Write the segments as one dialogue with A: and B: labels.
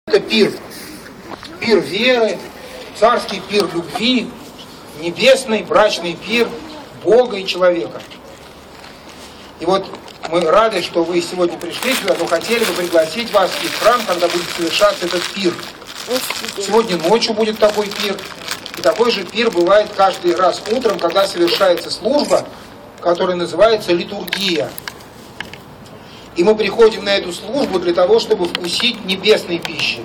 A: Это пир. Пир веры, царский пир любви, небесный брачный пир Бога и человека. И вот мы рады, что вы сегодня пришли сюда, но хотели бы пригласить вас и в храм, когда будет совершаться этот пир. Сегодня ночью будет такой пир. И такой же пир бывает каждый раз утром, когда совершается служба, которая называется литургия. И мы приходим на эту службу для того, чтобы вкусить небесной пищи.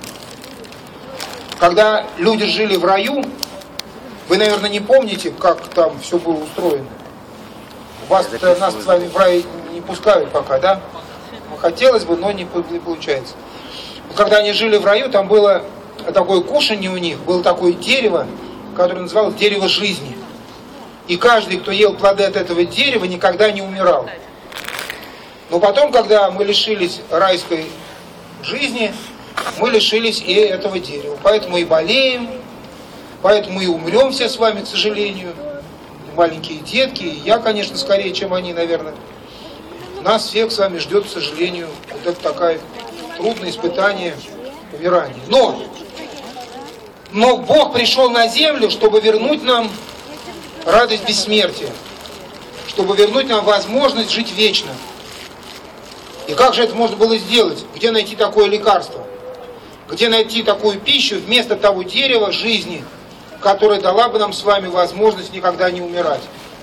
A: Когда люди жили в раю, вы, наверное, не помните, как там все было устроено. Нас с вами в рай не пускают пока, да? Хотелось бы, но не получается. Когда они жили в раю, там было такое кушанье у них, было такое дерево, которое называлось дерево жизни. И каждый, кто ел плоды от этого дерева, никогда не умирал. Но потом, когда мы лишились райской жизни, мы лишились и этого дерева. Поэтому и болеем, поэтому и умрем все с вами, к сожалению. Маленькие детки, и я, конечно, скорее, чем они, наверное. Нас всех с вами ждет, к сожалению, вот это такое трудное испытание умирания. Но Бог пришел на землю, чтобы вернуть нам радость бессмертия, чтобы вернуть нам возможность жить вечно. И как же это можно было сделать? Где найти такое лекарство? Где найти такую пищу вместо того дерева жизни, которая дала бы нам с вами возможность никогда не умирать?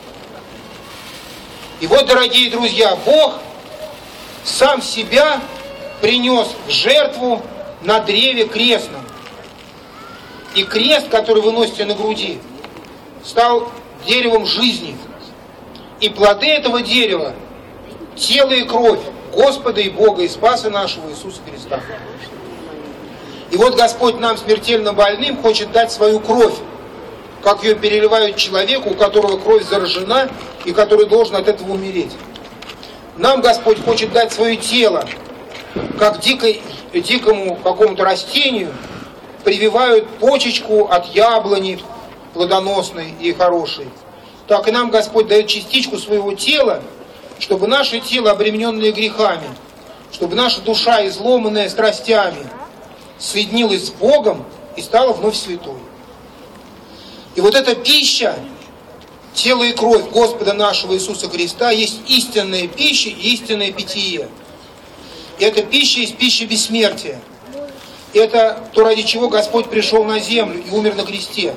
A: И вот, дорогие друзья, Бог сам себя принес в жертву на древе крестном. И крест, который вы носите на груди, стал деревом жизни. И плоды этого дерева – тело и кровь Господа и Бога и Спаса нашего Иисуса Христа. И вот Господь нам, смертельно больным, хочет дать свою кровь, как ее переливают человеку, у которого кровь заражена и который должен от этого умереть. Нам Господь хочет дать свое тело, как дикому какому-то растению прививают почечку от яблони плодоносной и хорошей. Так и нам Господь дает частичку своего тела, чтобы наше тело, обремененное грехами, чтобы наша душа, изломанная страстями, соединилась с Богом и стала вновь святой. И вот эта пища, тело и кровь Господа нашего Иисуса Христа, есть истинная пища и истинное питье. И эта пища есть пища бессмертия. Это то, ради чего Господь пришел на землю и умер на кресте.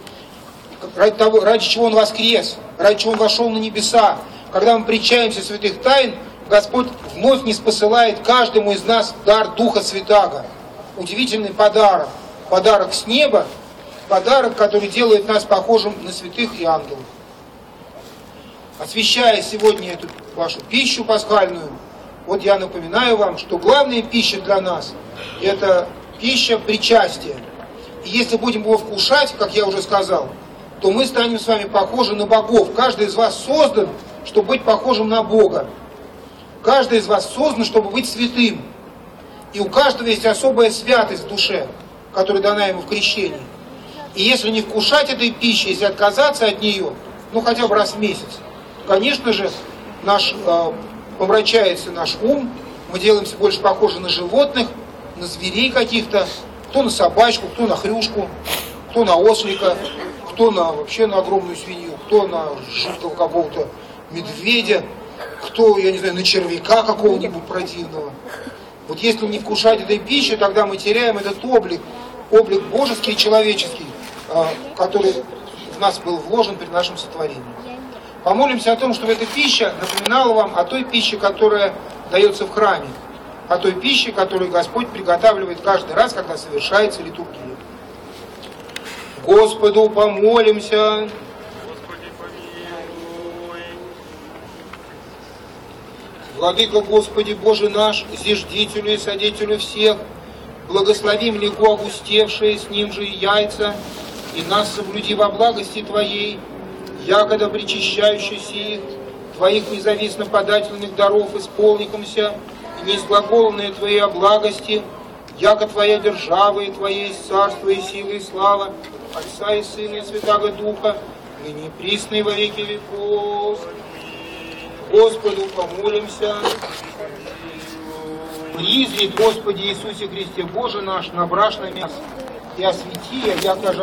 A: Ради чего Он воскрес, ради чего Он вошел на небеса. Когда мы причаемся святых тайн, Господь вновь ниспосылает каждому из нас дар Духа Святаго. Удивительный подарок. Подарок с неба, подарок, который делает нас похожим на святых и ангелов. Освящая сегодня эту вашу пищу пасхальную, вот я напоминаю вам, что главная пища для нас – это пища причастия. И если будем его вкушать, как я уже сказал, то мы станем с вами похожи на богов. Каждый из вас создан, чтобы быть похожим на Бога. Каждый из вас создан, чтобы быть святым. И у каждого есть особая святость в душе, которая дана ему в крещении. И если не вкушать этой пищи, если отказаться от нее, хотя бы раз в месяц, конечно же, помрачается наш ум, мы делаемся больше похожи на животных, на зверей каких-то, кто на собачку, кто на хрюшку, кто на ослика, кто вообще на огромную свинью, кто на жуткого какого-то медведя, кто, я не знаю, на червяка какого-нибудь противного. Вот если не вкушать этой пищи, тогда мы теряем этот облик божеский и человеческий, который в нас был вложен при нашем сотворении. Помолимся о том, чтобы эта пища напоминала вам о той пище, которая дается в храме, о той пище, которую Господь приготавливает каждый раз, когда совершается литургия. Господу помолимся. Владыка Господи Боже наш, зиждителю и содетелю всех, благословим легко огустевшие с ним же и яйца, и нас соблюди во благости Твоей, якогда причащающийся их, Твоих независно подательных даров исполникомся, и неизглаголанные Твоей о благости, яко Твоя держава и Твоей царство и сила и слава, Отца и Сына и Святаго Духа, ныне и присно и во веки веков. Господу помолимся. Призрит, Господи Иисусе Христе, Боже наш, набрашь на мясо, и освети, яко